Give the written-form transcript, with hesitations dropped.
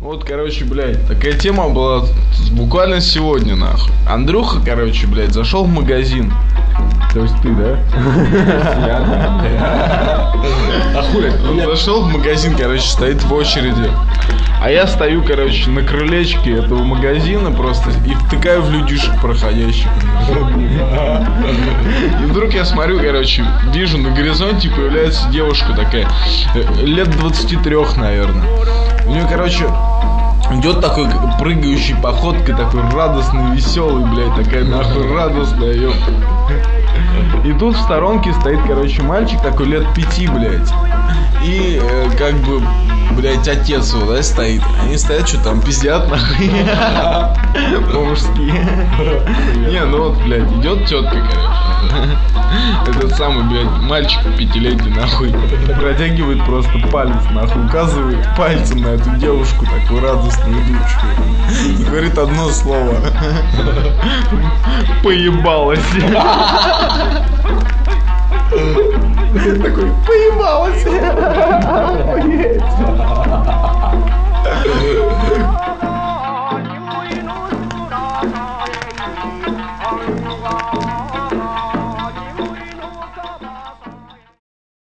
Вот, короче, блядь, такая тема была буквально сегодня, нахуй. Андрюха, короче, блядь, зашел в магазин. То есть ты, да? А хули? Он зашел в магазин, короче, стоит в очереди. А я стою, короче, на крылечке этого магазина просто и втыкаю в людишек проходящих. И вдруг я смотрю, короче, вижу на горизонте появляется девушка такая, лет 23, наверное. У нее, короче, идет такой прыгающей походкой, такой радостный, веселый, блядь, такая нахуй радостная, ёпта. И тут в сторонке стоит, короче, мальчик такой лет 5, блядь. И как бы, блядь, отец его, да, стоит. Они стоят, что там, пиздят, нахуй. По-мужски. Не, ну вот, блядь, идет тетка, короче. Этот самый, блядь, мальчик 5-летний, нахуй, протягивает просто палец, нахуй, указывает пальцем на эту девушку, такую радостную идущую. И говорит одно слово. Поебалась. Такой, поебалась.